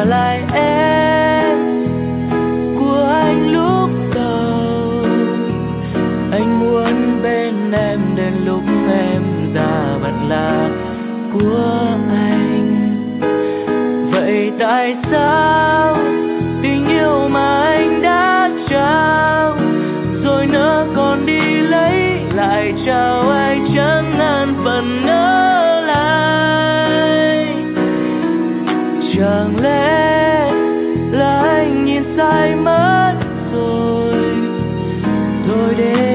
trả lại em của anh lúc đầu. Anh muốn bên em đến lúc em già vẫn là của anh. Vậy tại sao tình yêu mà anh đã trao rồi nỡ còn đi lấy lại trao ai chẳng ngàn phần nỡ lại? Chẳng lẽ là anh nhìn sai mất rồi? Thôi để